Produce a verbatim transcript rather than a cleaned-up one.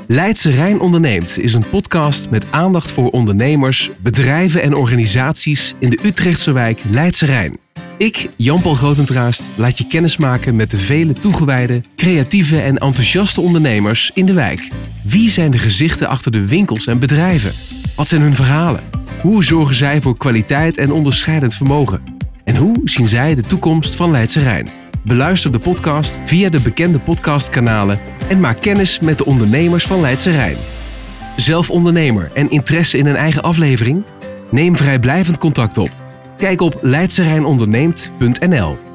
Leidsche Rijn onderneemt is een podcast met aandacht voor ondernemers, bedrijven en organisaties in de Utrechtse wijk Leidsche Rijn. Ik, Jan-Paul Grotentraast, laat je kennismaken met de vele toegewijde, creatieve en enthousiaste ondernemers in de wijk. Wie zijn de gezichten achter de winkels en bedrijven? Wat zijn hun verhalen? Hoe zorgen zij voor kwaliteit en onderscheidend vermogen? En hoe zien zij de toekomst van Leidsche Rijn? Beluister de podcast via de bekende podcastkanalen en maak kennis met de ondernemers van Leidsche Rijn. Zelf ondernemer en interesse in een eigen aflevering? Neem vrijblijvend contact op. Kijk op leidsche rijn onderneemt punt n l.